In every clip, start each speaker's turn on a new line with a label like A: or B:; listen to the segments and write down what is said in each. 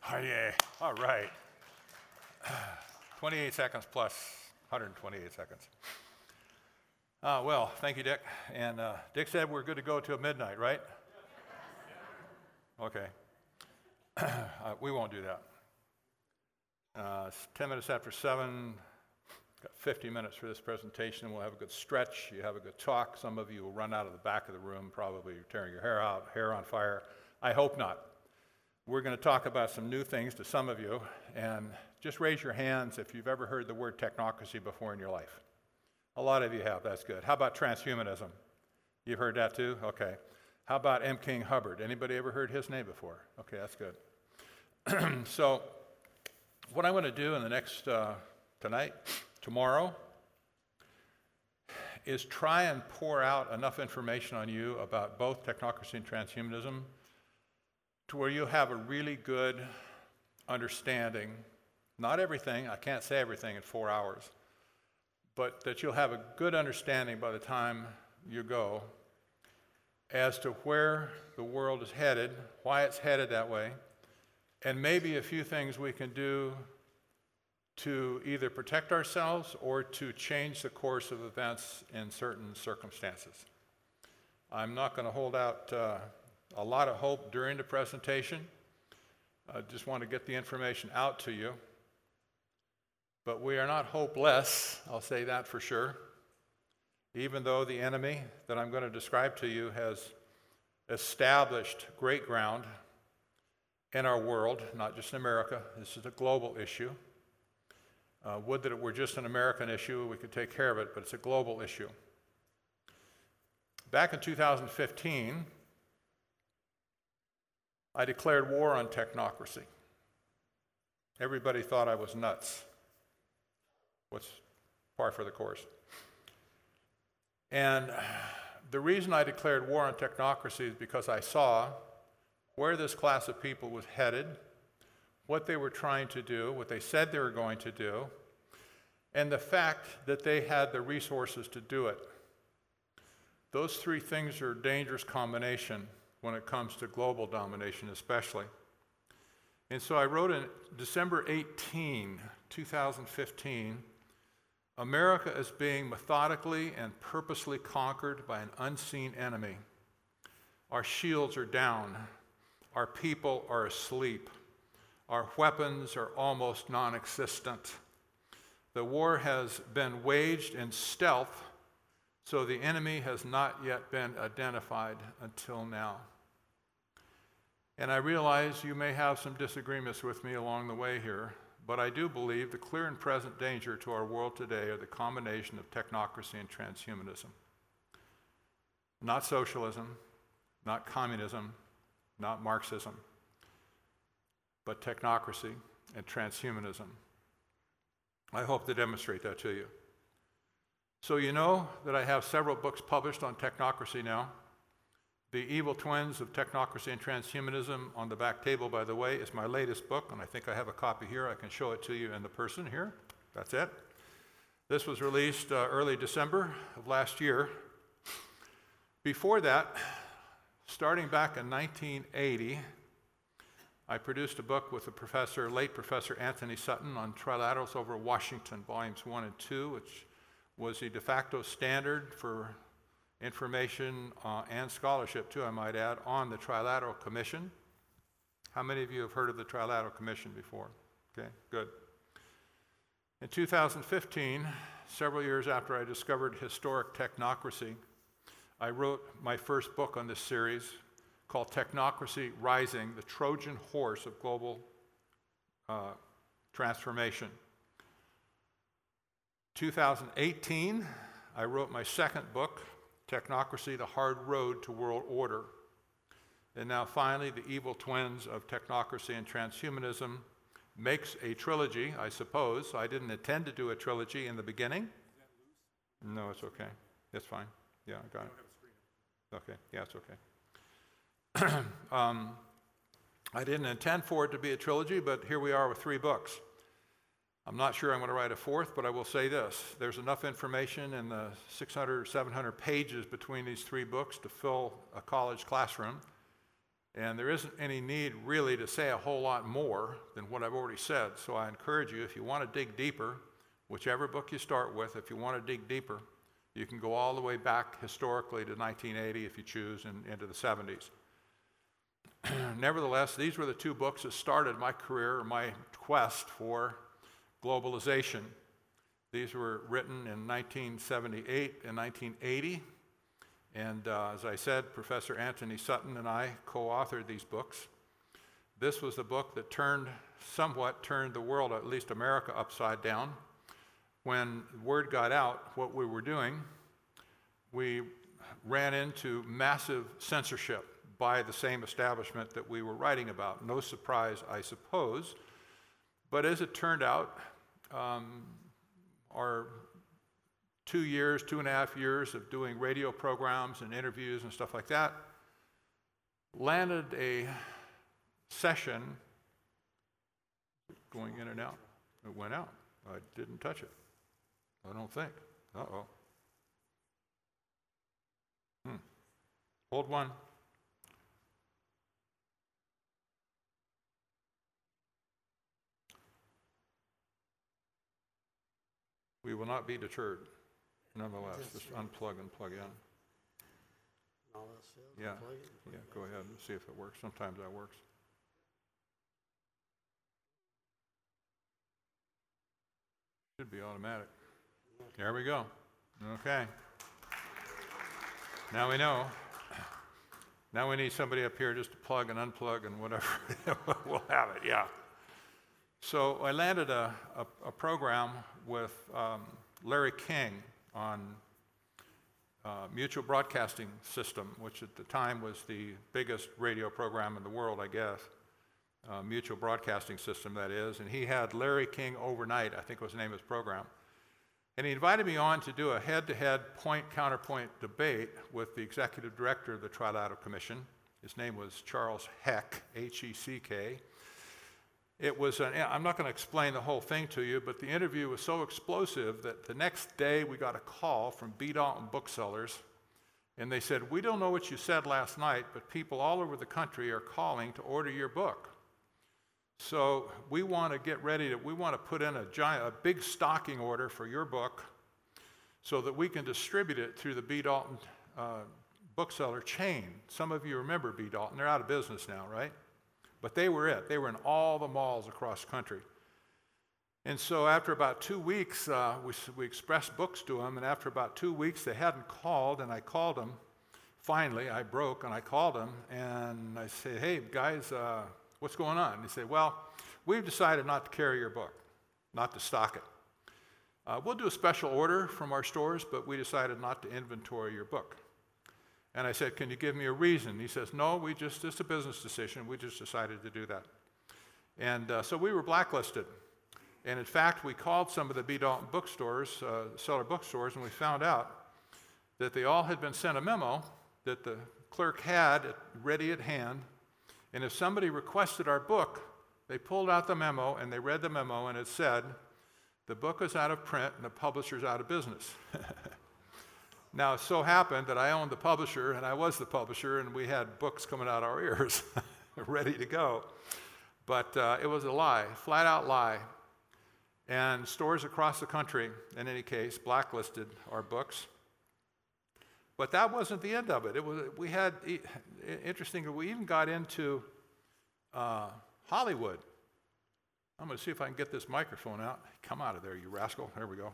A: Oh, yeah. All right. 28 seconds plus 128 seconds. Well, thank you, Dick. And Dick said we're good to go till midnight, right? Okay. We won't do that. It's 10 minutes after 7. Got 50 minutes for this presentation. We'll have a good stretch. You have a good talk. Some of you will run out of the back of the room, probably tearing your hair out, hair on fire. I hope not. We're going to talk about some new things to some of you, and just raise your hands if you've ever heard the word technocracy before in your life. A lot of you have. That's good. How about transhumanism? You've heard that too? Okay. How about M. King Hubbard? Anybody ever heard his name before? Okay, that's good. So what I'm going to do in the next, tomorrow, is try and pour out enough information on you about both technocracy and transhumanism to where you have a really good understanding, not everything, I can't say everything in 4 hours, but that you'll have a good understanding by the time you go as to where the world is headed, why it's headed that way, and maybe a few things we can do to either protect ourselves or to change the course of events in certain circumstances. I'm not going to hold out a lot of hope during the presentation. I just want to get the information out to you. But we are not hopeless, I'll say that for sure, even though the enemy that I'm going to describe to you has established great ground in our world, not just in America. This is a global issue. Would that it were just an American issue, we could take care of it, but it's a global issue. Back in 2015, I declared war on technocracy. Everybody thought I was nuts. What's par for the course. And the reason I declared war on technocracy is because I saw where this class of people was headed, what they were trying to do, what they said they were going to do, and the fact that they had the resources to do it. Those three things are a dangerous combination when it comes to global domination especially. And so I wrote in December 18, 2015, America is being methodically and purposely conquered by an unseen enemy. Our shields are down. Our people are asleep. Our weapons are almost non-existent. The war has been waged in stealth, so the enemy has not yet been identified until now. And I realize you may have some disagreements with me along the way here, but I do believe the clear and present danger to our world today are the combination of technocracy and transhumanism. Not socialism, not communism, not Marxism, but technocracy and transhumanism. I hope to demonstrate that to you. So you know that I have several books published on technocracy now. The Evil Twins of Technocracy and Transhumanism on the back table, by the way, is my latest book, and I think I have a copy here. I can show it to you in the person here. That's it. This was released early December of last year. Before that, starting back in 1980, I produced a book with the late Professor Anthony Sutton on trilaterals over Washington, volumes 1 and 2, which was the de facto standard for information and scholarship, too, I might add, on the Trilateral Commission. How many of you have heard of the Trilateral Commission before? Okay, good. In 2015, several years after I discovered historic technocracy, I wrote my first book on this series called Technocracy Rising, the Trojan Horse of Global Transformation. 2018, I wrote my second book, Technocracy, the Hard Road to World Order. And now finally, The Evil Twins of Technocracy and Transhumanism makes a trilogy, I suppose. I didn't intend to do a trilogy in the beginning. No, it's okay. It's fine. Yeah, I got it. Okay, yeah, it's okay. I didn't intend for it to be a trilogy, but here we are with 3 books. I'm not sure I'm going to write a fourth, but I will say this. There's enough information in the 600 or 700 pages between these 3 books to fill a college classroom. And there isn't any need really to say a whole lot more than what I've already said. So I encourage you, if you want to dig deeper, whichever book you start with, if you want to dig deeper, you can go all the way back historically to 1980 if you choose, and into the 70s. Nevertheless, these were the two books that started my career, my quest for globalization. These were written in 1978 and 1980. And as I said, Professor Anthony Sutton and I co-authored these books. This was the book that somewhat turned the world, at least America, upside down. When word got out what we were doing, we ran into massive censorship by the same establishment that we were writing about. No surprise, I suppose. But as it turned out, our 2.5 years of doing radio programs and interviews and stuff like that landed a session going in and out. It went out. I didn't touch it. I don't think. Uh-oh. Hold one. We will not be deterred. Nonetheless, just unplug and plug in. Yeah, go ahead and see if it works. Sometimes that works. Should be automatic. There we go. Okay. Now we know. Now we need somebody up here just to plug and unplug and whatever. We'll have it, yeah. So I landed a program with Larry King on Mutual Broadcasting System, which at the time was the biggest radio program in the world, I guess. Mutual Broadcasting System, that is. And he had Larry King Overnight, I think was the name of his program. And he invited me on to do a head-to-head point-counterpoint debate with the executive director of the Trilateral Commission. His name was Charles Heck, H-E-C-K. It was, I'm not going to explain the whole thing to you, but the interview was so explosive that the next day we got a call from B. Dalton Booksellers, and they said, "We don't know what you said last night, but people all over the country are calling to order your book. So we want to get ready we want to put in a big stocking order for your book so that we can distribute it through the B. Dalton bookseller chain." Some of you remember B. Dalton. They're out of business now, right? But they were it. They were in all the malls across the country. And so after about 2 weeks, we expressed books to them, and after about 2 weeks, they hadn't called, and I called them. Finally, I broke, and I called them, and I said, "Hey, guys, what's going on?" And they said, "Well, we've decided not to carry your book, not to stock it. We'll do a special order from our stores, but we decided not to inventory your book." And I said, "Can you give me a reason?" He says, "No, it's a business decision. We just decided to do that." And so we were blacklisted. And in fact, we called some of the B. Dalton bookstores, seller bookstores, and we found out that they all had been sent a memo that the clerk had ready at hand. And if somebody requested our book, they pulled out the memo and they read the memo, and it said, "The book is out of print and the publisher's out of business." Now, it so happened that I owned the publisher, and I was the publisher, and we had books coming out our ears, ready to go. But it was a lie, flat-out lie. And stores across the country, in any case, blacklisted our books. But that wasn't the end of it. Interestingly, we even got into Hollywood. I'm going to see if I can get this microphone out. Come out of there, you rascal. There we go.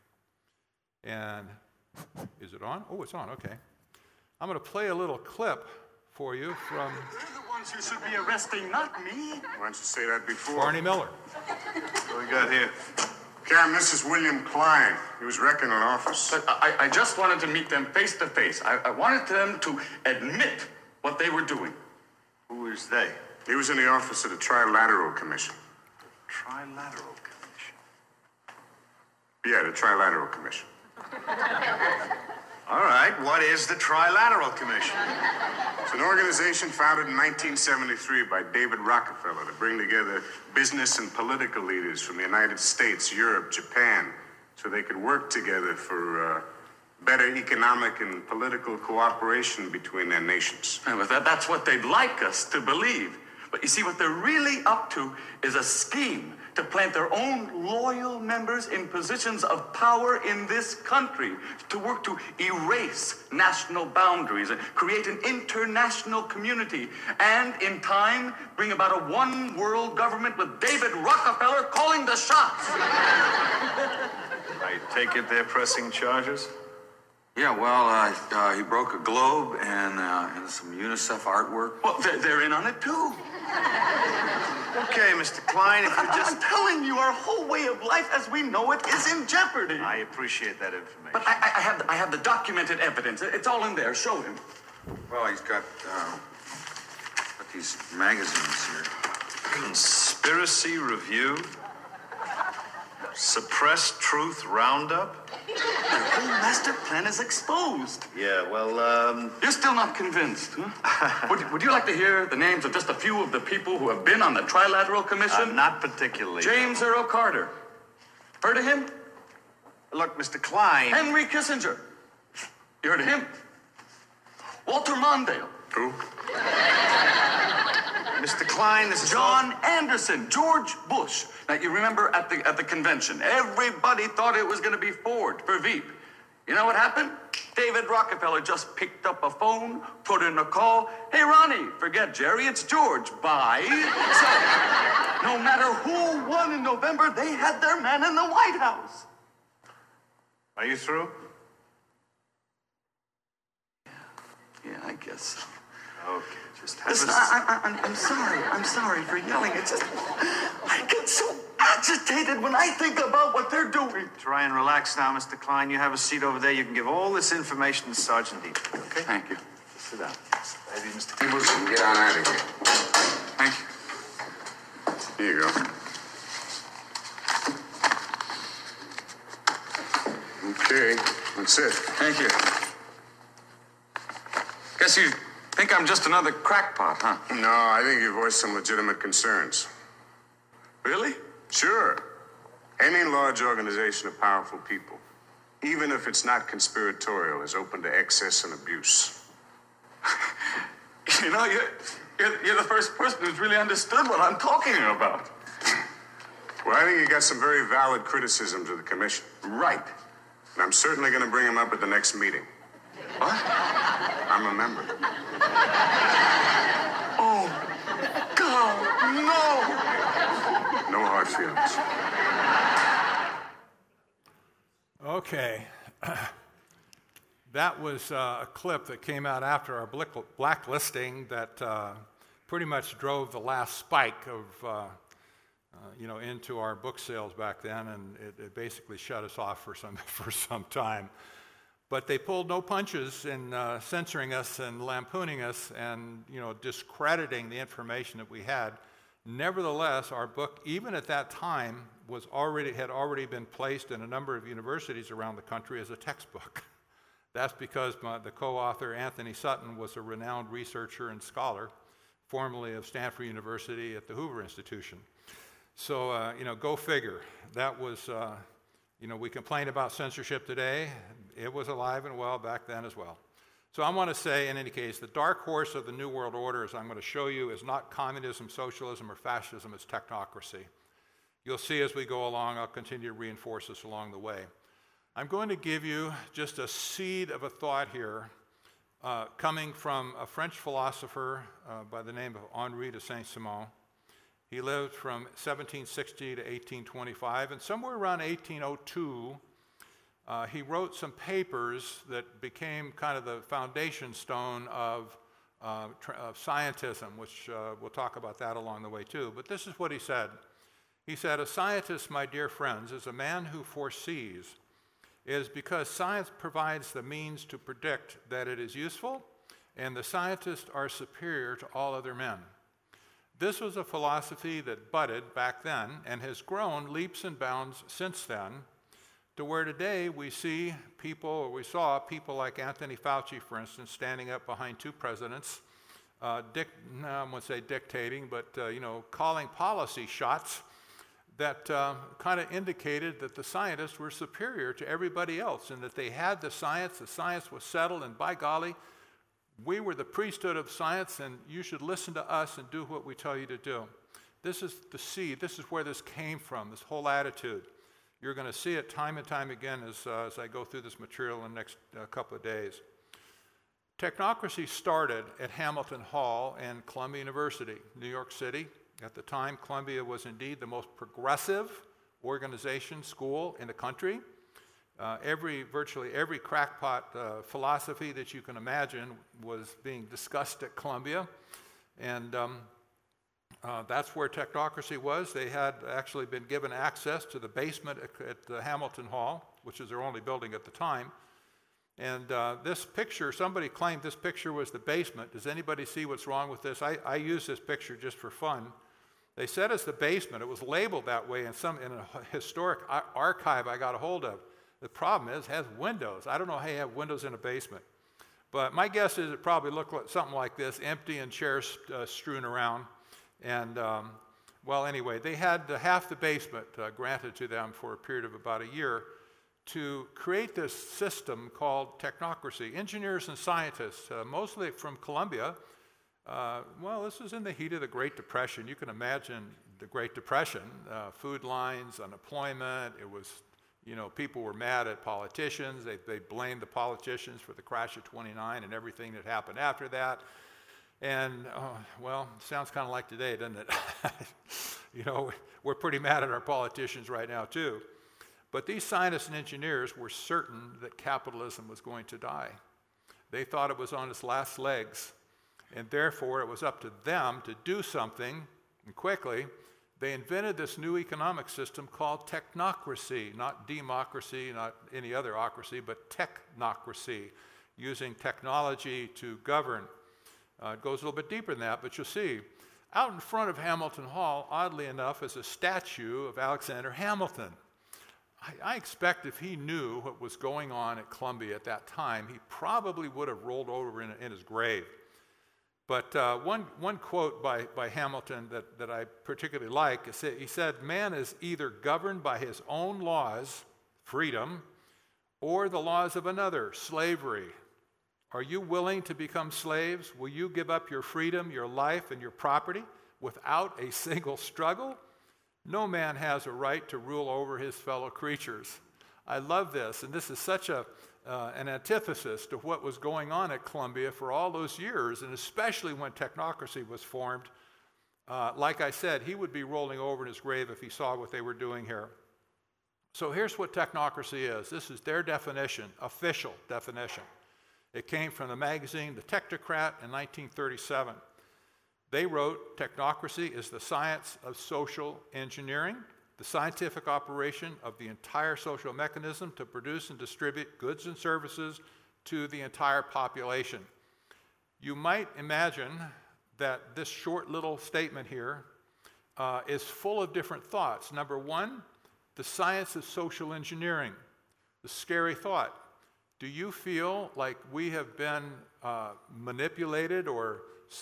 A: And is it on? Oh, it's on, okay. I'm going to play a little clip for you from...
B: They're the ones who should be arresting, not me.
C: Why don't you say that before?
A: Barney Miller.
C: What we got here? Cam, this is William Klein. He was wrecking an office.
B: But I just wanted to meet them face to face. I wanted them to admit what they were doing.
C: Who is they? He was in the office of the Trilateral Commission.
B: Trilateral Commission?
C: Yeah, the Trilateral Commission.
D: All right, what is the Trilateral Commission?
C: It's an organization founded in 1973 by David Rockefeller to bring together business and political leaders from the United States, Europe, Japan, so they could work together for better economic and political cooperation between their nations.
B: Yeah, but that's what they'd like us to believe. But you see, what they're really up to is a scheme to plant their own loyal members in positions of power in this country, to work to erase national boundaries and create an international community, and in time bring about a one-world government with David Rockefeller calling the shots.
D: I take it they're pressing charges?
E: Yeah, well, he broke a globe and some UNICEF artwork.
B: Well, they're in on it too.
D: Okay, Mr. Klein, if you
B: I'm
D: just...
B: telling you, our whole way of life as we know it is in jeopardy.
D: I appreciate that information.
B: But I have the documented evidence. It's all in there. Show him.
E: Well, he's got these magazines here.
D: Conspiracy Review? Suppressed Truth Roundup?
B: The whole master plan is exposed.
D: Yeah, well,
B: You're still not convinced, huh? Would you like to hear the names of just a few of the people who have been on the Trilateral Commission?
D: not particularly.
B: James Earl Carter. Heard of him?
D: Look, Mr. Klein...
B: Henry Kissinger. You heard of him? Walter Mondale.
C: Who?
D: Mr. Klein, this is...
B: John Anderson, George Bush. Now, you remember at the convention, everybody thought it was going to be Ford for Veep. You know what happened? David Rockefeller just picked up a phone, put in a call. Hey, Ronnie, forget Jerry, it's George. Bye. So, no matter who won in November, they had their man in the White House.
D: Are you through?
B: Yeah, I guess so.
D: Okay, just have
B: Listen,
D: a...
B: I'm sorry for yelling. It's just, I get so agitated when I think about what they're doing.
D: Try and relax now, Mr. Klein. You have a seat over there. You can give all this information to Sergeant Deaton, okay?
B: Thank you.
D: Sit down. Maybe Mr.
C: Tables and get on out of here.
B: Thank you.
C: Here you go. Okay, that's it.
B: Thank you. Guess you think I'm just another crackpot, huh?
C: No, I think you voiced some legitimate concerns.
B: Really?
C: Sure. Any large organization of powerful people, even if it's not conspiratorial, is open to excess and abuse.
B: You know, you're the first person who's really understood what I'm talking about.
C: Well, I think you got some very valid criticisms of the commission.
B: Right.
C: And I'm certainly going to bring them up at the next meeting.
B: What?
C: I'm a member.
B: Oh, God, no!
C: No hard feelings.
A: Okay. That was a clip that came out after our blacklisting that pretty much drove the last spike of, into our book sales back then, and it basically shut us off for some time. But they pulled no punches in censoring us and lampooning us and, discrediting the information that we had. Nevertheless, our book, even at that time, had already been placed in a number of universities around the country as a textbook. That's because the co-author, Anthony Sutton, was a renowned researcher and scholar, formerly of Stanford University at the Hoover Institution. So, go figure. That was, we complain about censorship today. It was alive and well back then as well. So I want to say, in any case, the dark horse of the New World Order, as I'm going to show you, is not communism, socialism, or fascism. It's technocracy. You'll see as we go along, I'll continue to reinforce this along the way. I'm going to give you just a seed of a thought here, coming from a French philosopher by the name of Henri de Saint-Simon. He lived from 1760 to 1825, and somewhere around 1802, he wrote some papers that became kind of the foundation stone of scientism, which we'll talk about that along the way too. But this is what he said. He said, "A scientist, my dear friends, is a man who foresees. It is because science provides the means to predict that it is useful, and the scientists are superior to all other men." This was a philosophy that budded back then and has grown leaps and bounds since then, to where today we saw people like Anthony Fauci, for instance, standing up behind two presidents, I won't say dictating, but calling policy shots that kind of indicated that the scientists were superior to everybody else and that they had the science was settled, and by golly, we were the priesthood of science, and you should listen to us and do what we tell you to do. This is the seed. This is where this came from, this whole attitude. You're going to see it time and time again as I go through this material in the next couple of days. Technocracy started at Hamilton Hall and Columbia University, New York City. At the time, Columbia was indeed the most progressive organization, school in the country. Virtually every crackpot philosophy that you can imagine was being discussed at Columbia. And that's where technocracy was. They had actually been given access to the basement at the Hamilton Hall, which is their only building at the time. And this picture, somebody claimed this picture was the basement. Does anybody see what's wrong with this? I use this picture just for fun. They said it's the basement. It was labeled that way in a historic archive I got a hold of. The problem is it has windows. I don't know how you have windows in a basement. But my guess is it probably looked like something like this, empty and chairs strewn around. And, well, anyway, they had half the basement granted to them for a period of about a year to create this system called technocracy. Engineers and scientists, mostly from Columbia. Well, this was in the heat of the Great Depression. You can imagine the Great Depression, food lines, unemployment. It was, people were mad at politicians. They blamed the politicians for the crash of '29 and everything that happened after that. And, well, sounds kind of like today, doesn't it? We're pretty mad at our politicians right now, too. But these scientists and engineers were certain that capitalism was going to die. They thought it was on its last legs, and therefore it was up to them to do something, and quickly. They invented this new economic system called technocracy, not democracy, not any other ocracy, but technocracy, using technology to govern. It goes a little bit deeper than that, but you'll see. Out in front of Hamilton Hall, oddly enough, is a statue of Alexander Hamilton. I expect if he knew what was going on at Columbia at that time, he probably would have rolled over in his grave. But one quote by Hamilton that I particularly like, he said, "Man is either governed by his own laws, freedom, or the laws of another, slavery. Are you willing to become slaves? Will you give up your freedom, your life, and your property without a single struggle? No man has a right to rule over his fellow creatures." I love this, and this is such an antithesis to what was going on at Columbia for all those years, and especially when technocracy was formed. Like I said, he would be rolling over in his grave if he saw what they were doing here. So here's what technocracy is. This is their definition, official definition. It came from the magazine The Technocrat in 1937. They wrote, "Technocracy is the science of social engineering, the scientific operation of the entire social mechanism to produce and distribute goods and services to the entire population." You might imagine that this short little statement here is full of different thoughts. Number one, the science of social engineering, the scary thought. Do you feel like we have been manipulated or,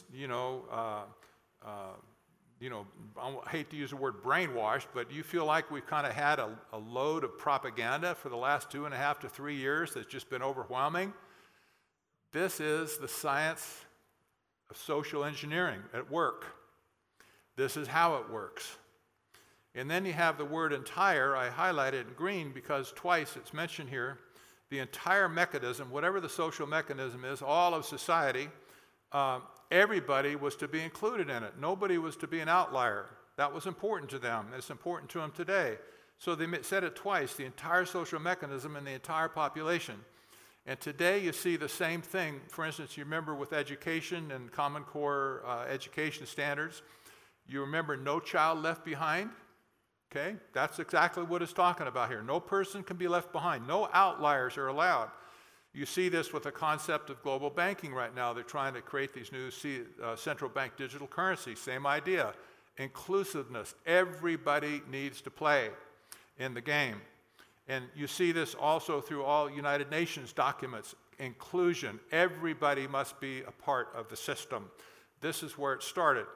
A: I hate to use the word brainwashed, but you feel like we've kind of had a load of propaganda for the last 2.5 to 3 years that's just been overwhelming? This is the science of social engineering at work. This is how it works. And then you have the word entire. I highlighted in green because twice it's mentioned here. The entire mechanism, whatever the social mechanism is, all of society, everybody was to be included in it. Nobody was to be an outlier. That was important to them. It's important to them today. So they said it twice, the entire social mechanism and the entire population. And today you see the same thing. For instance, you remember with education and Common Core education standards, you remember No Child Left Behind? Okay, that's exactly what it's talking about here. No person can be left behind. No outliers are allowed. You see this with the concept of global banking right now. They're trying to create these new central bank digital currencies. Same idea. Inclusiveness. Everybody needs to play in the game. And you see this also through all United Nations documents. Inclusion. Everybody must be a part of the system. This is where it started.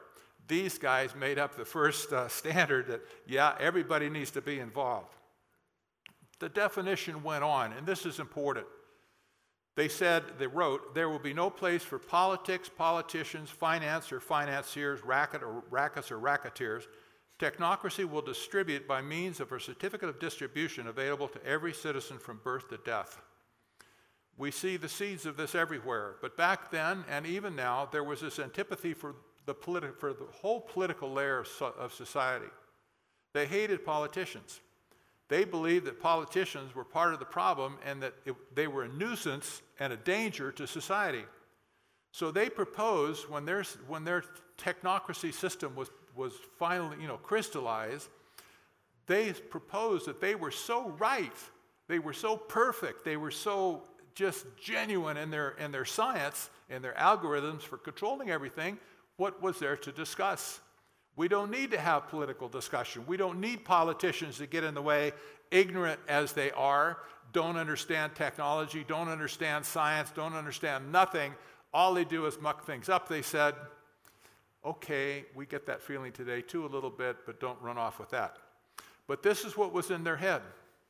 A: these guys made up the first standard that, yeah, everybody needs to be involved. The definition went on, and this is important. They wrote, there will be no place for politics, politicians, finance or financiers, rackets or racketeers. Technocracy will distribute by means of a certificate of distribution available to every citizen from birth to death. We see the seeds of this everywhere, but back then and even now, there was this antipathy for the whole political layer of society. They hated politicians. They believed that politicians were part of the problem and that they were a nuisance and a danger to society. So they proposed, when their technocracy system was finally crystallized, they proposed that they were so right, they were so perfect, they were so just genuine in their science and their algorithms for controlling everything. What was there to discuss? We don't need to have political discussion. We don't need politicians to get in the way, ignorant as they are, don't understand technology, don't understand science, don't understand nothing. All they do is muck things up, they said. Okay, we get that feeling today too a little bit, but don't run off with that. But this is what was in their head.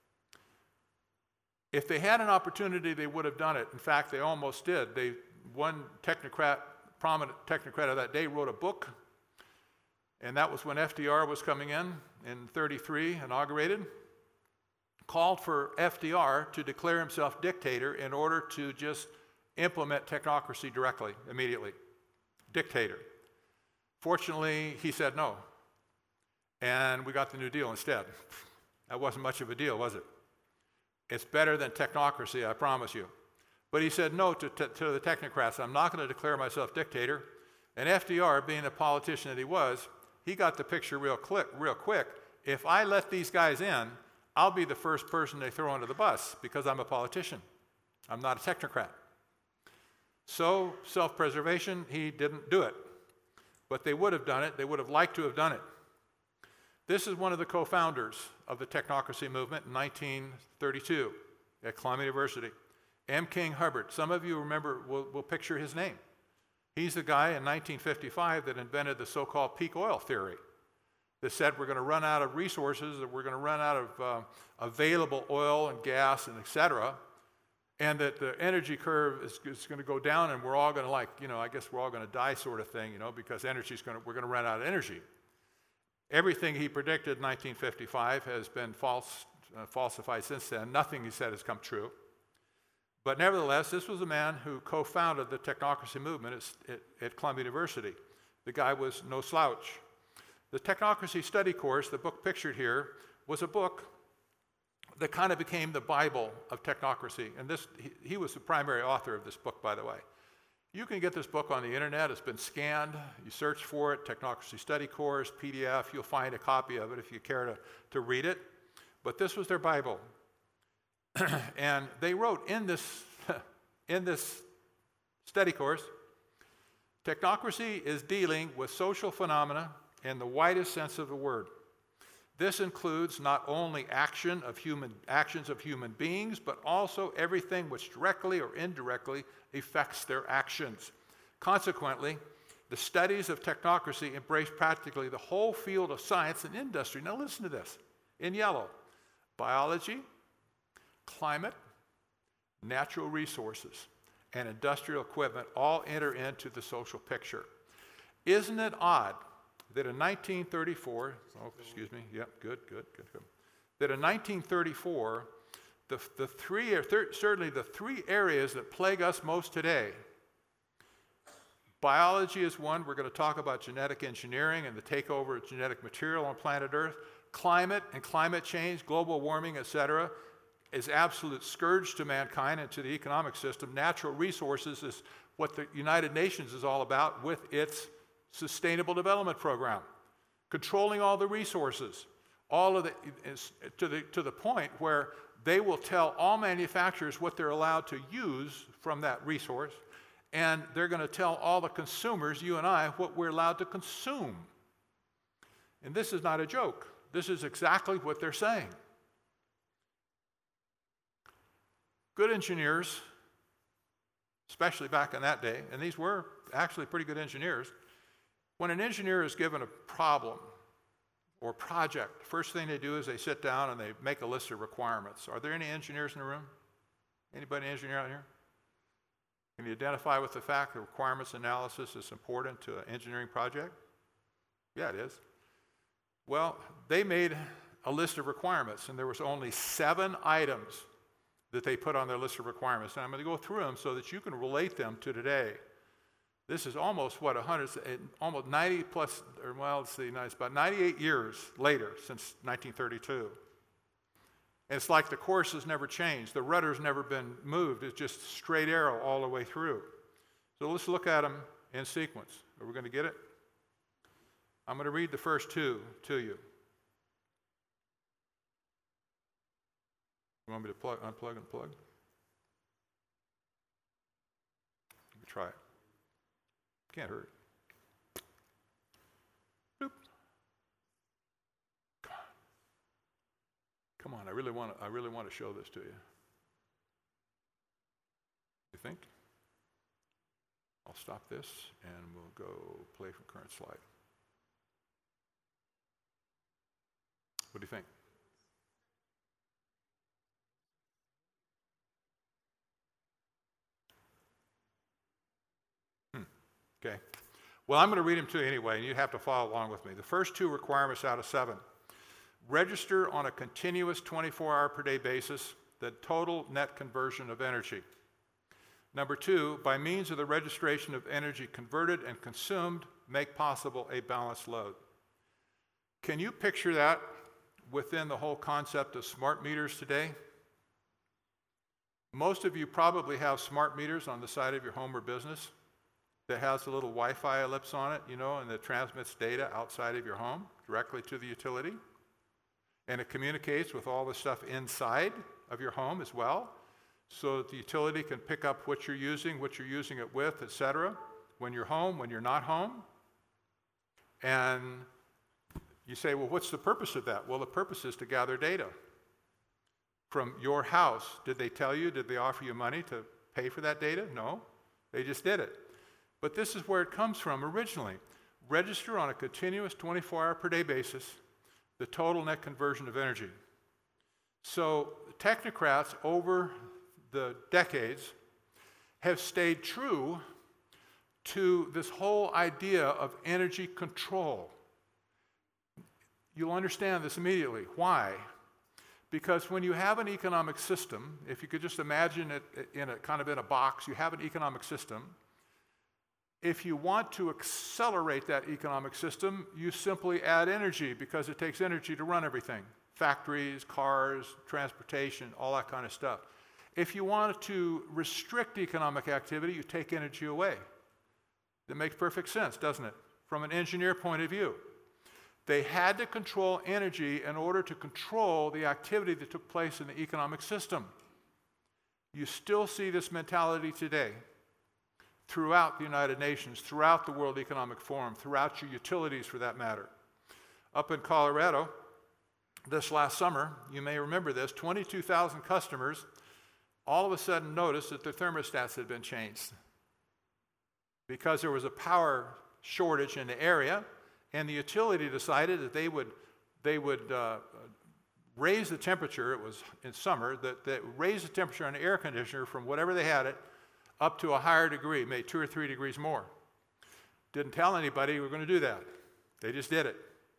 A: If they had an opportunity, they would have done it. In fact, they almost did. One prominent technocrat of that day wrote a book, and that was when FDR was coming in 33, inaugurated, called for FDR to declare himself dictator in order to just implement technocracy directly, immediately. Dictator. Fortunately, he said no, and we got the New Deal instead. That wasn't much of a deal, was it? It's better than technocracy, I promise you. But he said no to the technocrats. I'm not going to declare myself dictator. And FDR, being the politician that he was, he got the picture real quick. If I let these guys in, I'll be the first person they throw under the bus because I'm a politician. I'm not a technocrat. So, self-preservation, he didn't do it. But they would have done it. They would have liked to have done it. This is one of the co-founders of the technocracy movement in 1932 at Columbia University. M. King Hubbard. Some of you remember, will picture his name. He's the guy in 1955 that invented the so-called peak oil theory that said we're going to run out of resources, that we're going to run out of available oil and gas and et cetera, and that the energy curve is going to go down and we're all going to I guess we're all going to die sort of thing, because we're going to run out of energy. Everything he predicted in 1955 has been falsified since then. Nothing he said has come true. But nevertheless, this was a man who co-founded the technocracy movement at Columbia University. The guy was no slouch. The technocracy study course, the book pictured here, was a book that kind of became the Bible of technocracy. And he was the primary author of this book, by the way. You can get this book on the internet. It's been scanned. You search for it, Technocracy Study Course, PDF. You'll find a copy of it if you care to read it. But this was their Bible. And they wrote in this study course, technocracy is dealing with social phenomena in the widest sense of the word. This includes not only actions of human beings, but also everything which directly or indirectly affects their actions. Consequently, the studies of technocracy embrace practically the whole field of science and industry. Now listen to this, in yellow: biology, climate, natural resources, and industrial equipment all enter into the social picture. Isn't it odd that in 1934, that in 1934, certainly the three areas that plague us most today, biology is one. We're going to talk about genetic engineering and the takeover of genetic material on planet Earth. Climate and climate change, global warming, etc., is absolute scourge to mankind and to the economic system. Natural resources is what the United Nations is all about with its Sustainable Development Program, controlling all the resources, all of to the point where they will tell all manufacturers what they're allowed to use from that resource, and they're going to tell all the consumers, you and I, what we're allowed to consume. And this is not a joke. This is exactly what they're saying. Good engineers, especially back in that day, and these were actually pretty good engineers, When an engineer is given a problem or project, first thing they do is they sit down and they make a list of requirements. Are there any engineers in the room? Anybody an engineer out here? Can you identify with the fact that requirements analysis is important to an engineering project? Yeah, it is. Well, they made a list of requirements, and there was only 7 items that they put on their list of requirements. And I'm going to go through them so that you can relate them to today. This is almost, almost 90 plus, or well, let's see, it's about 98 years later since 1932. And it's like the course has never changed. The rudder's never been moved. It's just straight arrow all the way through. So let's look at them in sequence. Are we going to get it? I'm going to read the first 2 to you. You want me to unplug and plug? Let me try it. Can't hurt. Boop. Come on, I really want to show this to you. You think? I'll stop this and we'll go play from current slide. What do you think? Okay. Well, I'm going to read them to you anyway, and you have to follow along with me. The first 2 requirements out of 7. Register on a continuous 24-hour per day basis the total net conversion of energy. Number 2, by means of the registration of energy converted and consumed, make possible a balanced load. Can you picture that within the whole concept of smart meters today? Most of you probably have smart meters on the side of your home or business that has a little Wi-Fi ellipse on it, and that transmits data outside of your home directly to the utility. And it communicates with all the stuff inside of your home as well, so that the utility can pick up what you're using it with, etc., when you're home, when you're not home. And you say, well, what's the purpose of that? Well, the purpose is to gather data from your house. Did they tell you, did they offer you money to pay for that data? No, they just did it. But this is where it comes from originally. Register on a continuous 24-hour per day basis the total net conversion of energy. So technocrats over the decades have stayed true to this whole idea of energy control. You'll understand this immediately. Why? Because when you have an economic system, if you could just imagine it in a box, you have an economic system. If you want to accelerate that economic system, you simply add energy, because it takes energy to run everything. Factories, cars, transportation, all that kind of stuff. If you want to restrict economic activity, you take energy away. That makes perfect sense, doesn't it? From an engineer point of view. They had to control energy in order to control the activity that took place in the economic system. You still see this mentality today throughout the United Nations, throughout the World Economic Forum, throughout your utilities for that matter. Up in Colorado, this last summer, you may remember this, 22,000 customers all of a sudden noticed that their thermostats had been changed because there was a power shortage in the area, and the utility decided that they would raise the temperature. It was in summer, that raise the temperature on the air conditioner from whatever they had it up to a higher degree, maybe 2 or 3 degrees more. Didn't tell anybody we were going to do that. They just did it.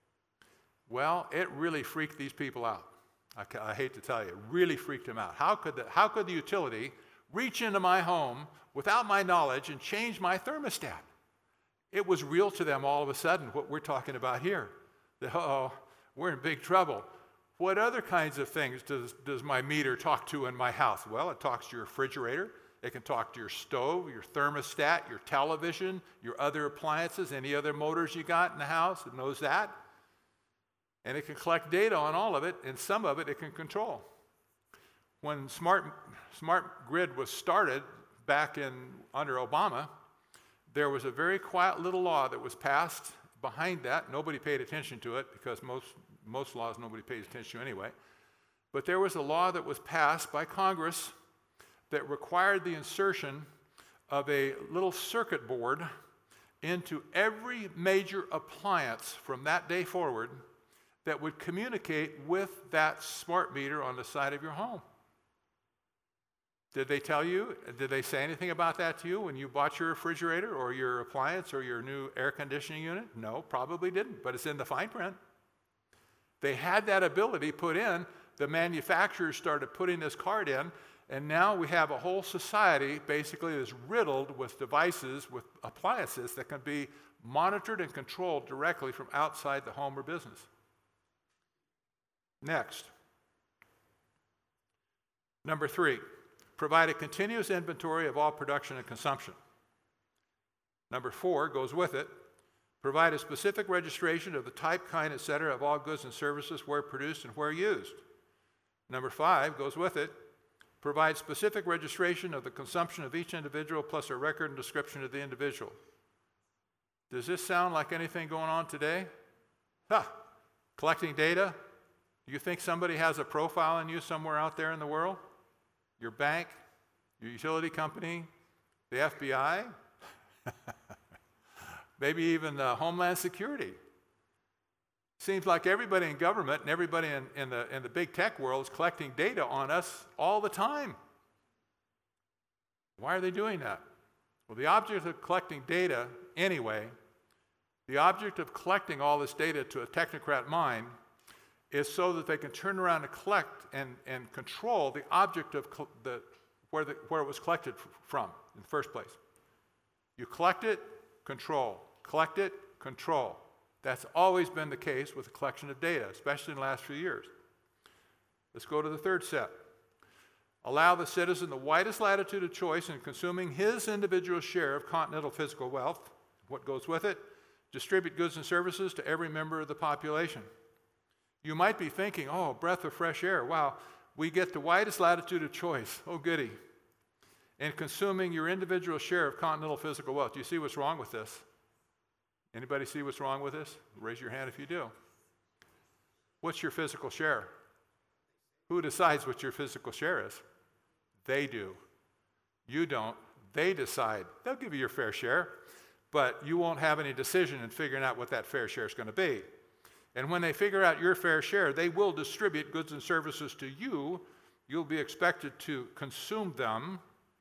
A: Well, it really freaked these people out. I hate to tell you, it really freaked them out. How could the utility reach into my home without my knowledge and change my thermostat? It was real to them all of a sudden, what we're talking about here. Uh-oh, we're in big trouble. What other kinds of things does my meter talk to in my house? Well, it talks to your refrigerator. It can talk to your stove, your thermostat, your television, your other appliances, any other motors you got in the house. It knows that. And it can collect data on all of it, and some of it can control. When Smart Grid was started back under Obama, there was a very quiet little law that was passed behind that. Nobody paid attention to it, because most laws nobody pays attention to anyway. But there was a law that was passed by Congress that required the insertion of a little circuit board into every major appliance from that day forward that would communicate with that smart meter on the side of your home. Did they tell you, did they say anything about that to you when you bought your refrigerator or your appliance or your new air conditioning unit? No, probably didn't, but it's in the fine print. They had that ability put in. The manufacturers started putting this card in, and now we have a whole society basically that's riddled with devices, with appliances that can be monitored and controlled directly from outside the home or business. Next. Number 3, provide a continuous inventory of all production and consumption. Number 4 goes with it. Provide a specific registration of the type, kind, etc. of all goods and services where produced and where used. Number 5 goes with it. Provide specific registration of the consumption of each individual plus a record and description of the individual. Does this sound like anything going on today? Collecting data? Do you think somebody has a profile on you somewhere out there in the world? Your bank? Your utility company? The FBI? Maybe even Homeland Security. Seems like everybody in government and everybody in the big tech world is collecting data on us all the time. Why are they doing that? Well, the object of collecting data anyway, the object of collecting all this data to a technocrat mind is so that they can turn around and collect and control the object of where it was collected from in the first place. You collect it, control. Collect it, control. That's always been the case with the collection of data, especially in the last few years. Let's go to the third set. Allow the citizen the widest latitude of choice in consuming his individual share of continental physical wealth. What goes with it? Distribute goods and services to every member of the population. You might be thinking, oh, breath of fresh air. Wow, we get the widest latitude of choice. Oh, goody. In consuming your individual share of continental physical wealth. Do you see what's wrong with this? Anybody see what's wrong with this? Raise your hand if you do. What's your physical share? Who decides what your physical share is? They do. You don't. They decide. They'll give you your fair share, but you won't have any decision in figuring out what that fair share is going to be. And when they figure out your fair share, they will distribute goods and services to you. You'll be expected to consume them.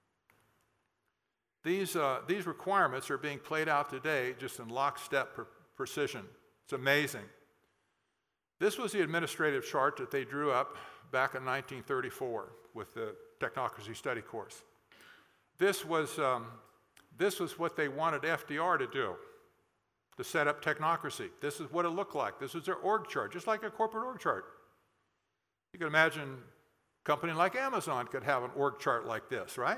A: These requirements are being played out today just in lockstep precision. It's amazing. This was the administrative chart that they drew up back in 1934 with the Technocracy Study Course. This was what they wanted FDR to do, to set up technocracy. This is what it looked like. This was their org chart, just like a corporate org chart. You can imagine a company like Amazon could have an org chart like this, right?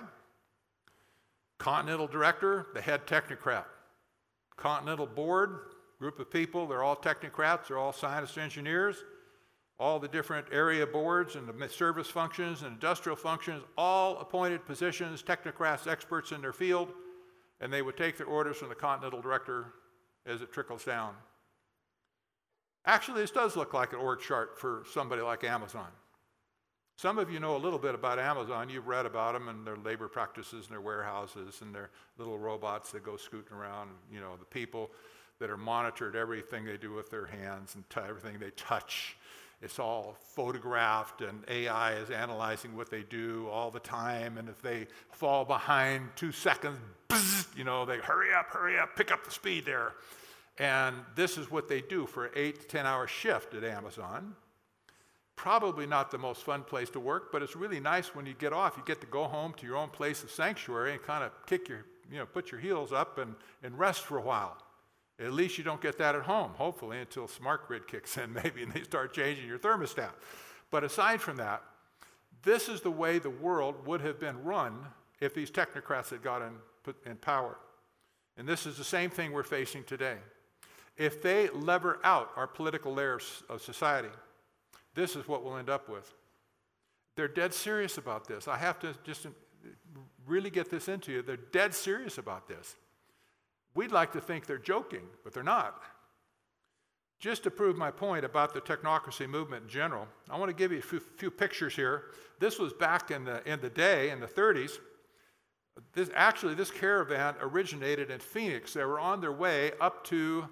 A: Continental director, the head technocrat. Continental board, group of people, they're all technocrats, they're all scientists, engineers. All the different area boards and the service functions and industrial functions, all appointed positions, technocrats, experts in their field, and they would take their orders from the Continental director as it trickles down. Actually, this does look like an org chart for somebody like Amazon. Some of you know a little bit about Amazon. You've read about them and their labor practices and their warehouses and their little robots that go scooting around, the people that are monitored, everything they do with their hands and everything they touch. It's all photographed, and AI is analyzing what they do all the time, and if they fall behind 2 seconds, bzz, they hurry up, pick up the speed there. And this is what they do for an 8 to 10-hour shift at Amazon. Probably not the most fun place to work, but it's really nice when you get off. You get to go home to your own place of sanctuary and kind of put your heels up and rest for a while. At least you don't get that at home, hopefully, until smart grid kicks in maybe and they start changing your thermostat. But aside from that, this is the way the world would have been run if these technocrats had got in power. And this is the same thing we're facing today. If they lever out our political layers of society, this is what we'll end up with. They're dead serious about this. I have to just really get this into you. They're dead serious about this. We'd like to think they're joking, but they're not. Just to prove my point about the technocracy movement in general, I want to give you a few pictures here. This was back in the day, in the 30s. This caravan originated in Phoenix. They were on their way up to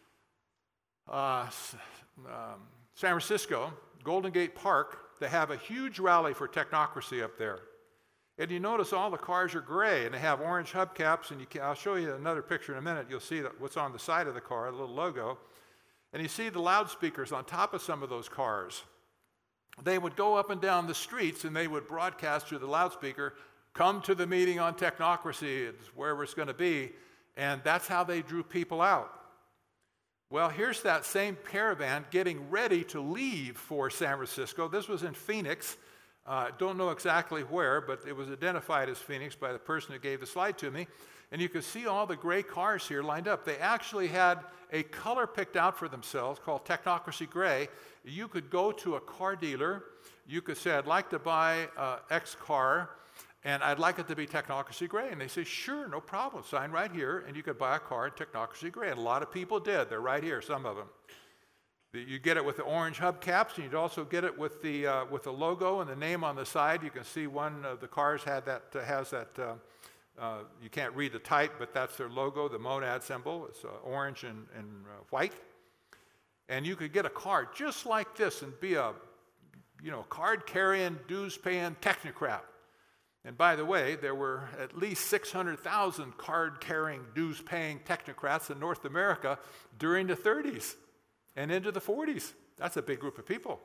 A: San Francisco, Golden Gate Park, to have a huge rally for technocracy up there. And you notice all the cars are gray, and they have orange hubcaps, and I'll show you another picture in a minute. You'll see what's on the side of the car, the little logo. And you see the loudspeakers on top of some of those cars. They would go up and down the streets, and they would broadcast through the loudspeaker, "Come to the meeting on technocracy," it's wherever it's going to be. And that's how they drew people out. Well, here's that same caravan getting ready to leave for San Francisco. This was in Phoenix. Don't know exactly where, but it was identified as Phoenix by the person who gave the slide to me. And you can see all the gray cars here lined up. They actually had a color picked out for themselves called Technocracy Gray. You could go to a car dealer. You could say, "I'd like to buy X car, and I'd like it to be Technocracy Gray." And they say, "Sure, no problem. Sign right here." And you could buy a car in Technocracy Gray. And a lot of people did. They're right here, some of them. You get it with the orange hubcaps, and you'd also get it with the logo and the name on the side. You can see one of the cars has that. You can't read the type, but that's their logo, the monad symbol. It's orange and white. And you could get a car just like this and be a card-carrying, dues-paying technocrat. And by the way, there were at least 600,000 card-carrying, dues-paying technocrats in North America during the 30s. And into the 40s. That's a big group of people.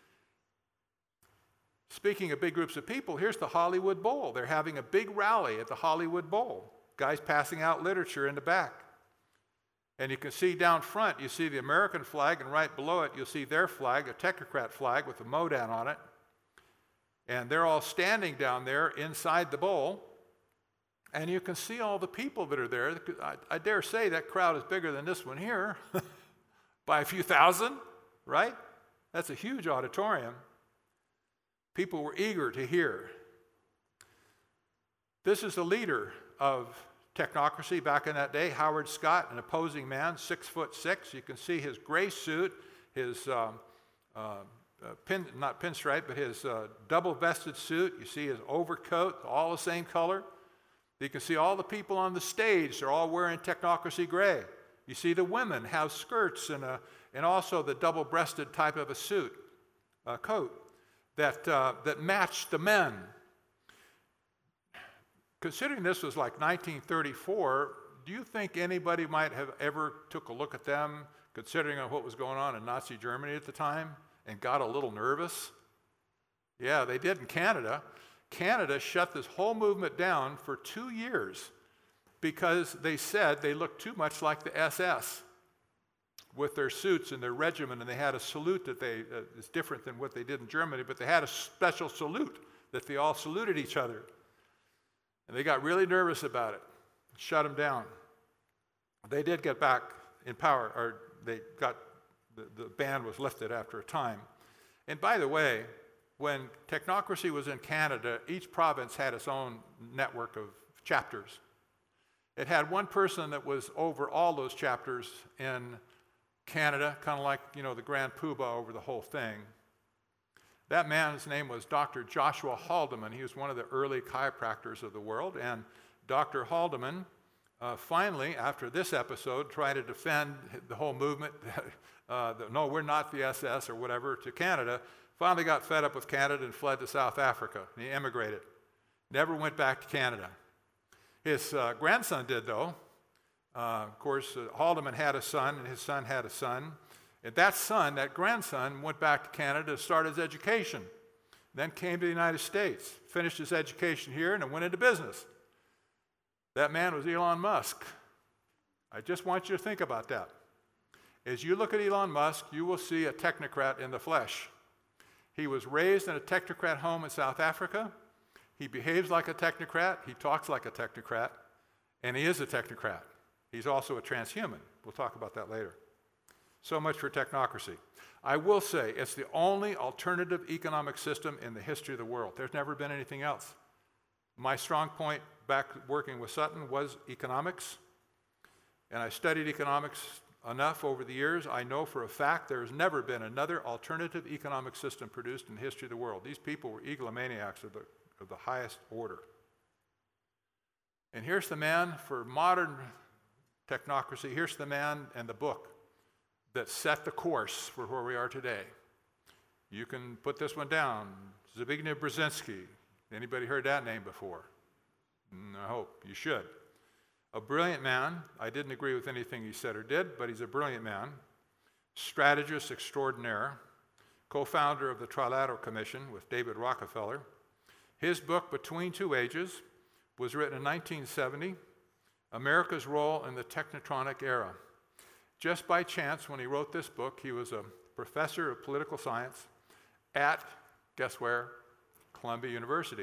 A: Speaking of big groups of people, here's the Hollywood Bowl. They're having a big rally at the Hollywood Bowl. Guys passing out literature in the back. And you can see down front, you see the American flag, and right below it, you'll see their flag, a technocrat flag with a Modan on it. And they're all standing down there inside the bowl. And you can see all the people that are there. I dare say that crowd is bigger than this one here. By a few thousand, right? That's a huge auditorium. People were eager to hear. This is the leader of technocracy back in that day, Howard Scott, an opposing man, 6'6". You can see his gray suit, his not pinstripe, but his double-vested suit. You see his overcoat, all the same color. You can see all the people on the stage. They're all wearing technocracy gray. You see the women have skirts and also the double-breasted type of a suit, coat that matched the men. Considering this was like 1934, do you think anybody might have ever took a look at them, considering what was going on in Nazi Germany at the time, and got a little nervous? Yeah, they did in Canada. Canada shut this whole movement down for 2 years. Because they said they looked too much like the SS with their suits and their regiment, and they had a salute that is different than what they did in Germany, but they had a special salute that they all saluted each other. And they got really nervous about it, shut them down. They did get back in power, or they got, the ban was lifted after a time. And by the way, when technocracy was in Canada, each province had its own network of chapters. It had one person that was over all those chapters in Canada, kind of like, the Grand Poobah over the whole thing. That man's name was Dr. Joshua Haldeman. He was one of the early chiropractors of the world. And Dr. Haldeman finally, after this episode, tried to defend the whole movement. No, we're not the SS or whatever, to Canada. Finally got fed up with Canada and fled to South Africa. And he emigrated. Never went back to Canada. His grandson did, though. Of course, Haldeman had a son, and his son had a son. And that grandson, went back to Canada to start his education. Then came to the United States, finished his education here, and then went into business. That man was Elon Musk. I just want you to think about that. As you look at Elon Musk, you will see a technocrat in the flesh. He was raised in a technocrat home in South Africa. He behaves like a technocrat, he talks like a technocrat, and he is a technocrat. He's also a transhuman. We'll talk about that later. So much for technocracy. I will say it's the only alternative economic system in the history of the world. There's never been anything else. My strong point back working with Sutton was economics, and I studied economics enough over the years. I know for a fact there has never been another alternative economic system produced in the history of the world. These people were egomaniacs of the highest order. And here's the man for modern technocracy. Here's the man and the book that set the course for where we are today. You can put this one down. Zbigniew Brzezinski. Anybody heard that name before? I hope you should. A brilliant man. I didn't agree with anything he said or did, but he's a brilliant man. Strategist extraordinaire. Co-founder of the Trilateral Commission with David Rockefeller. His book, Between Two Ages, was written in 1970, America's Role in the Technotronic Era. Just by chance, when he wrote this book, he was a professor of political science at, guess where? Columbia University.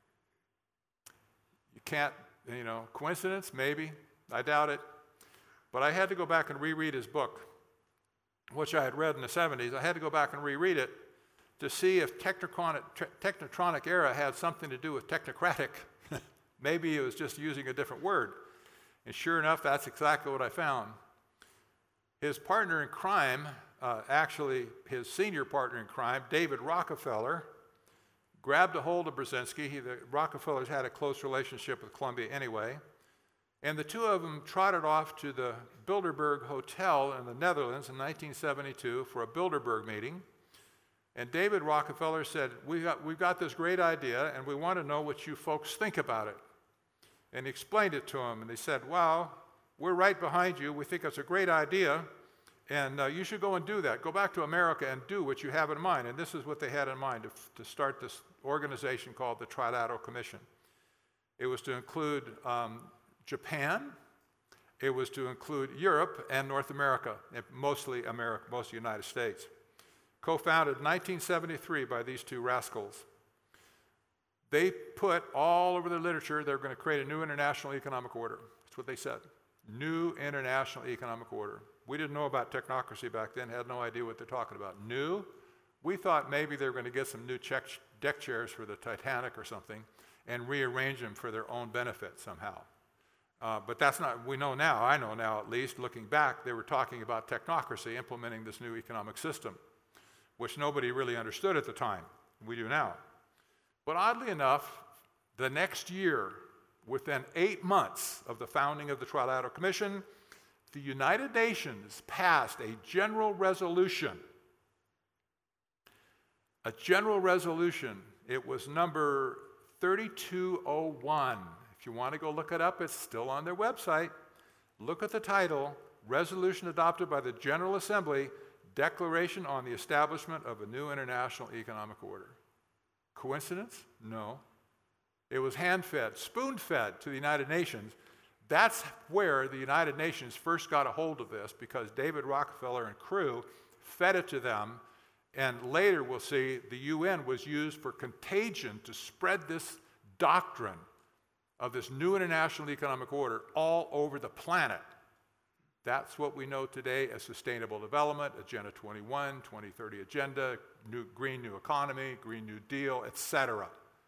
A: You can't, coincidence? Maybe. I doubt it. But I had to go back and reread his book, which I had read in the 70s. I had to go back and reread it to see if technotronic era had something to do with technocratic. Maybe it was just using a different word. And sure enough, that's exactly what I found. His partner in crime, actually his senior partner in crime, David Rockefeller, grabbed a hold of Brzezinski. The Rockefellers had a close relationship with Columbia anyway. And the two of them trotted off to the Bilderberg Hotel in the Netherlands in 1972 for a Bilderberg meeting. And David Rockefeller said, we've got this great idea, and we want to know what you folks think about it. And he explained it to them, and they said, wow, we're right behind you. We think it's a great idea, and you should go and do that. Go back to America and do what you have in mind. And this is what they had in mind to start this organization called the Trilateral Commission. It was to include Japan. It was to include Europe and North America, mostly the United States. Co-founded in 1973 by these two rascals. They put all over the literature they're going to create a new international economic order. That's what they said. New international economic order. We didn't know about technocracy back then, had no idea what they're talking about. New? We thought maybe they were going to get some new deck chairs for the Titanic or something and rearrange them for their own benefit somehow. But that's not, we know now, I know now at least, looking back, they were talking about technocracy, implementing this new economic system, which nobody really understood at the time. We do now. But oddly enough, the next year, within 8 months of the founding of the Trilateral Commission, the United Nations passed a general resolution. A general resolution. It was number 3201. If you want to go look it up, it's still on their website. Look at the title, Resolution Adopted by the General Assembly, Declaration on the Establishment of a New International Economic Order. Coincidence? No. It was hand-fed, spoon-fed to the United Nations. That's where the United Nations first got a hold of this, because David Rockefeller and crew fed it to them, and later we'll see the UN was used for contagion to spread this doctrine of this new international economic order all over the planet. That's what we know today as Sustainable Development, Agenda 21, 2030 Agenda, Green New Economy, Green New Deal, etc.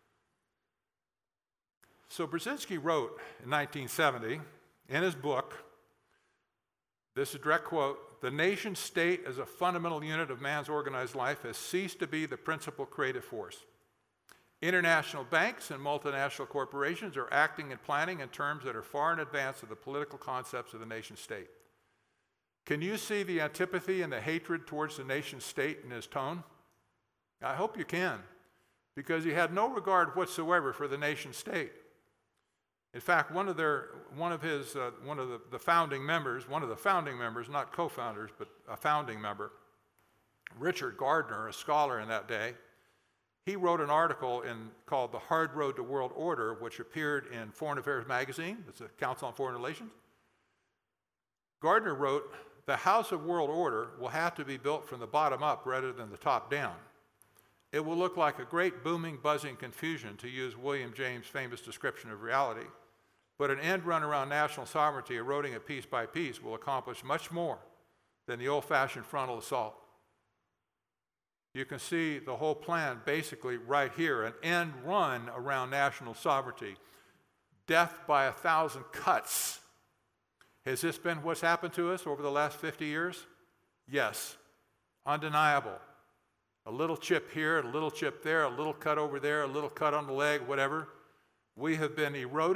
A: So Brzezinski wrote in 1970 in his book, this is a direct quote, "The nation state as a fundamental unit of man's organized life has ceased to be the principal creative force. International banks and multinational corporations are acting and planning in terms that are far in advance of the political concepts of the nation state." Can you see the antipathy and the hatred towards the nation state in his tone? I hope you can, because he had no regard whatsoever for the nation state. In fact, one of the founding members, not co-founders, but a founding member, Richard Gardner, a scholar in that day, he wrote an article called The Hard Road to World Order, which appeared in Foreign Affairs magazine. It's a Council on Foreign Relations. Gardner wrote, "The House of World Order will have to be built from the bottom up rather than the top down. It will look like a great booming, buzzing confusion, to use William James' famous description of reality. But an end run around national sovereignty, eroding it piece by piece, will accomplish much more than the old-fashioned frontal assault." You can see the whole plan basically right here, an end run around national sovereignty. Death by 1,000 cuts. Has this been what's happened to us over the last 50 years? Yes, undeniable. A little chip here, a little chip there, a little cut over there, a little cut on the leg, whatever. We have been eroded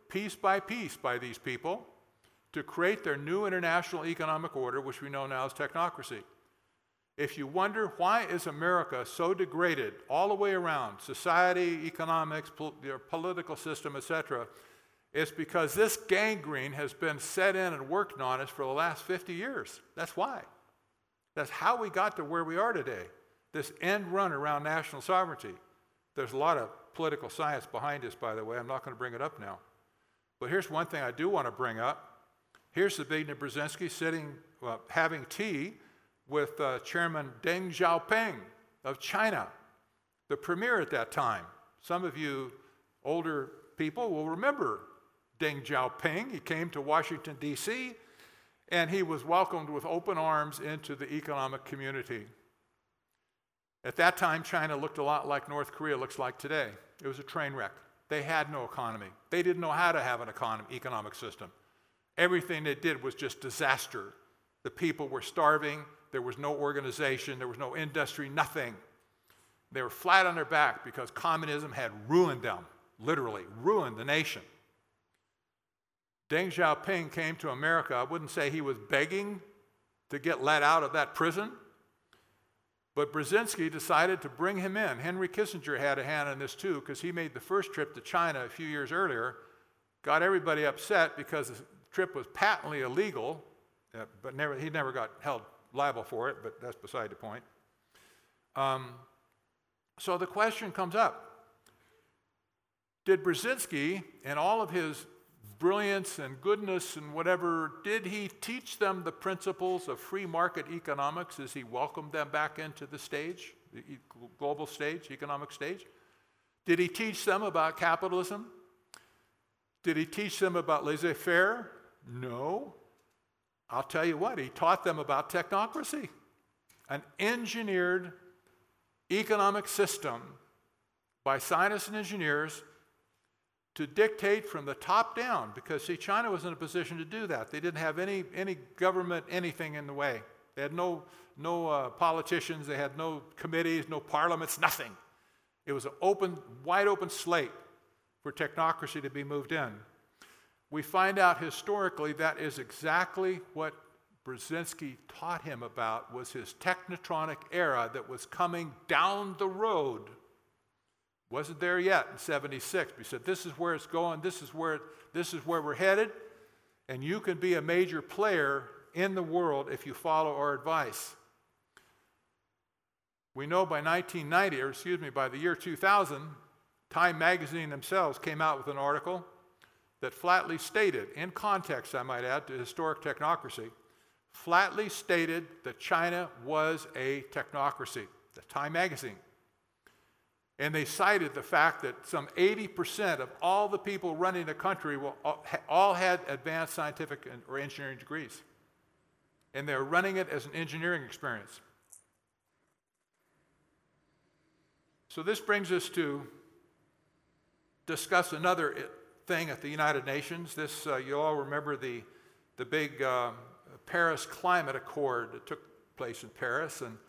A: piece by these people to create their new international economic order, which we know now as technocracy. If you wonder why is America so degraded all the way around, society, economics, political system, etc., it's because this gangrene has been set in and worked on us for the last 50 years. That's why. That's how we got to where we are today, this end run around national sovereignty. There's a lot of political science behind this, by the way. I'm not going to bring it up now. But here's one thing I do want to bring up. Here's Zbigniew Brzezinski sitting, having tea with Chairman Deng Xiaoping of China, the premier at that time. Some of you older people will remember Deng Xiaoping. He came to Washington, D.C., and he was welcomed with open arms into the economic community. At that time, China looked a lot like North Korea looks like today. It was a train wreck. They had no economy. They didn't know how to have an economic system. Everything they did was just disaster. The people were starving. There was no organization. There was no industry, nothing. They were flat on their back because communism had ruined them, literally ruined the nation. Deng Xiaoping came to America. I wouldn't say he was begging to get let out of that prison, but Brzezinski decided to bring him in. Henry Kissinger had a hand in this too, because he made the first trip to China a few years earlier, got everybody upset because the trip was patently illegal, but he never got held liable for it, but that's beside the point. So the question comes up, did Brzezinski, in all of his brilliance and goodness and whatever, did he teach them the principles of free market economics as he welcomed them back into the stage, the global stage, economic stage? Did he teach them about capitalism? Did he teach them about laissez-faire? No. I'll tell you what, he taught them about technocracy, an engineered economic system by scientists and engineers to dictate from the top down, because, see, China was in a position to do that. They didn't have any government, anything in the way. They had no politicians, they had no committees, no parliaments, nothing. It was an open, wide open slate for technocracy to be moved in. We find out historically that is exactly what Brzezinski taught him about, was his technotronic era that was coming down the road. Wasn't there yet in 76. We said, this is where it's going, this is where we're headed, and you can be a major player in the world if you follow our advice. We know by by the year 2000, Time magazine themselves came out with an article that flatly stated, in context I might add to historic technocracy, flatly stated that China was a technocracy, the Time magazine. And they cited the fact that some 80% of all the people running the country all had advanced scientific or engineering degrees. And they're running it as an engineering experience. So this brings us to discuss another thing at the United Nations. This, you all remember the big Paris Climate Accord that took place in Paris, and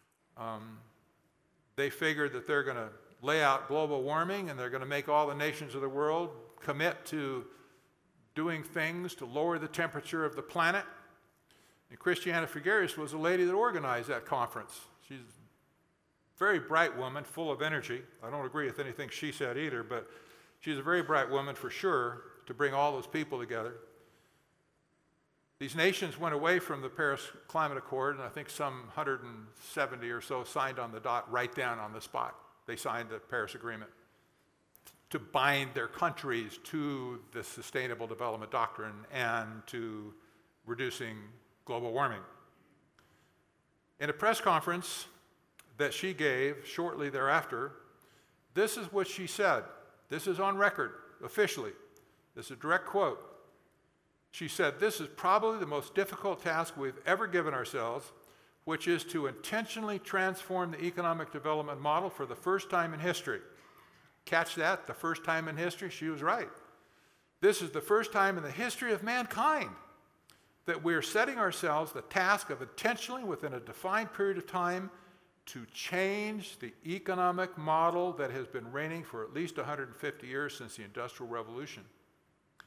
A: they figured that they're going to lay out global warming, and they're going to make all the nations of the world commit to doing things to lower the temperature of the planet. And Christiana Figueres was a lady that organized that conference. She's a very bright woman, full of energy. I don't agree with anything she said either, but she's a very bright woman for sure to bring all those people together. These nations went away from the Paris Climate Accord, and I think some 170 or so signed on the dot right down on the spot. They signed the Paris Agreement to bind their countries to the Sustainable Development Doctrine and to reducing global warming. In a press conference that she gave shortly thereafter, this is what she said. This is on record, officially. This is a direct quote. She said, "This is probably the most difficult task we've ever given ourselves, which is to intentionally transform the economic development model for the first time in history." Catch that? The first time in history? She was right. This is the first time in the history of mankind that we're setting ourselves the task of intentionally, within a defined period of time, to change the economic model that has been reigning for at least 150 years since the Industrial Revolution.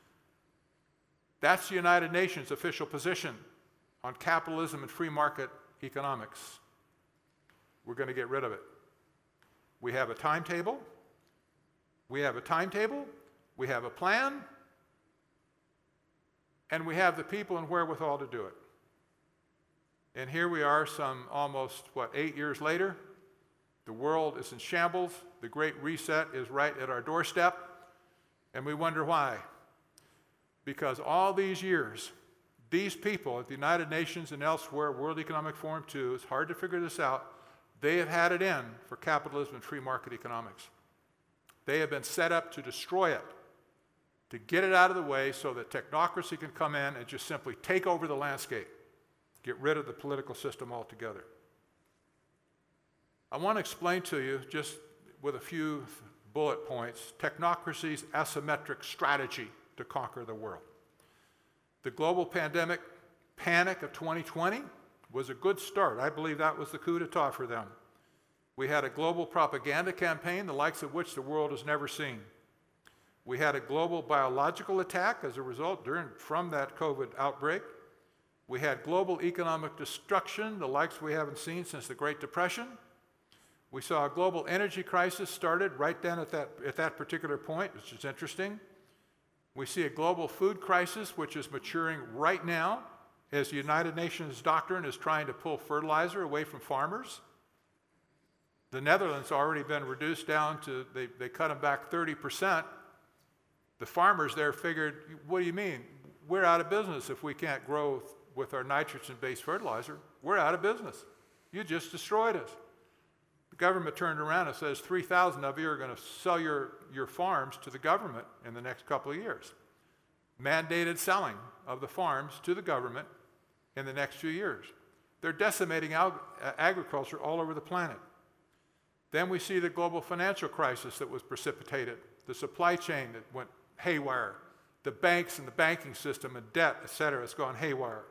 A: That's the United Nations' official position on capitalism and free market economics. We're going to get rid of it. We have a timetable. We have a plan, and we have the people and wherewithal to do it. And here we are some almost, 8 years later. The world is in shambles. The Great Reset is right at our doorstep. And we wonder why. Because all these years, these people at the United Nations and elsewhere, World Economic Forum too, it's hard to figure this out, they have had it in for capitalism and free market economics. They have been set up to destroy it, to get it out of the way so that technocracy can come in and just simply take over the landscape, get rid of the political system altogether. I want to explain to you, just with a few bullet points, technocracy's asymmetric strategy to conquer the world. The global pandemic panic of 2020 was a good start. I believe that was the coup d'etat for them. We had a global propaganda campaign, the likes of which the world has never seen. We had a global biological attack as a result from that COVID outbreak. We had global economic destruction, the likes we haven't seen since the Great Depression. We saw a global energy crisis started right then at that particular point, which is interesting. We see a global food crisis, which is maturing right now as the United Nations doctrine is trying to pull fertilizer away from farmers. The Netherlands already been reduced down to, they cut them back 30%. The farmers there figured, what do you mean? We're out of business if we can't grow with our nitrogen-based fertilizer. We're out of business. You just destroyed us. The government turned around and says 3,000 of you are going to sell your farms to the government in the next couple of years. Mandated selling of the farms to the government in the next few years. They're decimating agriculture all over the planet. Then we see the global financial crisis that was precipitated, the supply chain that went haywire, the banks and the banking system and debt, et cetera, has gone haywire.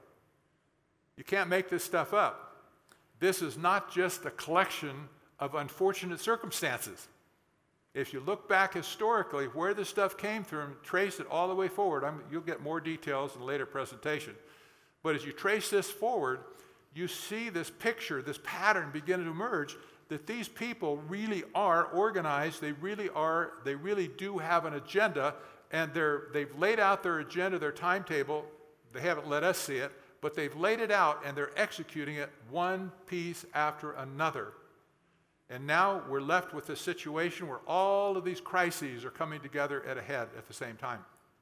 A: You can't make this stuff up. This is not just a collection of unfortunate circumstances. If you look back historically where this stuff came from and trace it all the way forward, you'll get more details in a later presentation. But as you trace this forward, you see this picture, this pattern begin to emerge that these people really are organized, they really do have an agenda, and they've laid out their agenda, their timetable. They haven't let us see it, but they've laid it out and they're executing it one piece after another. And now we're left with this situation where all of these crises are coming together at a head at the same time.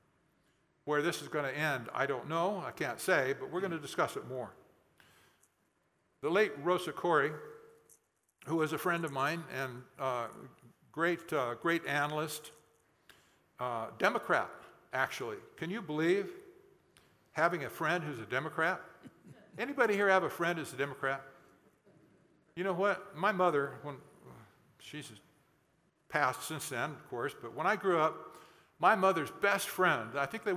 A: Where this is going to end, I don't know, I can't say, but we're going to discuss it more. The late Rosa Koire, who was a friend of mine and great analyst, Democrat, actually. Can you believe having a friend who's a Democrat? Anybody here have a friend who's a Democrat? You know what? My mother, when she's passed since then, of course, but when I grew up, my mother's best friend, I think they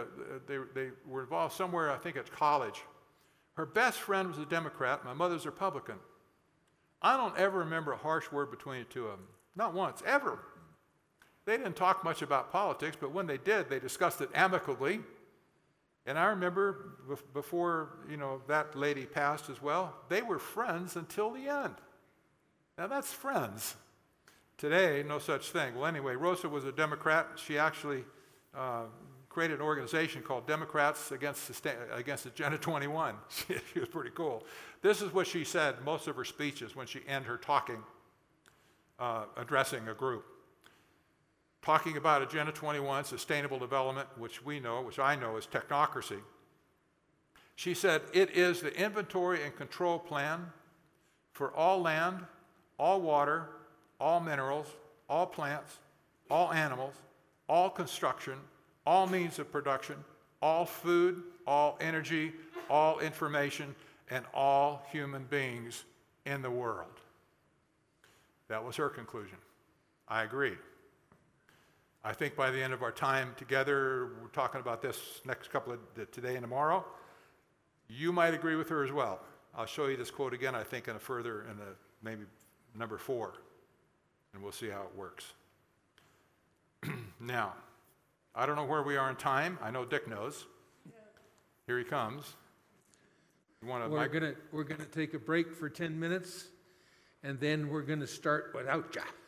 A: were involved somewhere, I think at college. Her best friend was a Democrat, my mother's a Republican. I don't ever remember a harsh word between the two of them. Not once, ever. They didn't talk much about politics, but when they did, they discussed it amicably. And I remember before, that lady passed as well, they were friends until the end. Now that's friends. Today, no such thing. Well, anyway, Rosa was a Democrat. She actually created an organization called Democrats Against Agenda 21. She was pretty cool. This is what she said most of her speeches when she ended her talking, addressing a group. Talking about Agenda 21, sustainable development, which I know is technocracy. She said, it is the inventory and control plan for all land, all water, all minerals, all plants, all animals, all construction, all means of production, all food, all energy, all information, and all human beings in the world. That was her conclusion. I agree. I think by the end of our time together, we're talking about this next couple of today and tomorrow, you might agree with her as well. I'll show you this quote again, I think, maybe number 4, and we'll see how it works. Now, I don't know where we are in time. I know Dick knows. Here he comes. You want to
F: We're gonna take a break for 10 minutes, and then we're gonna start without ya.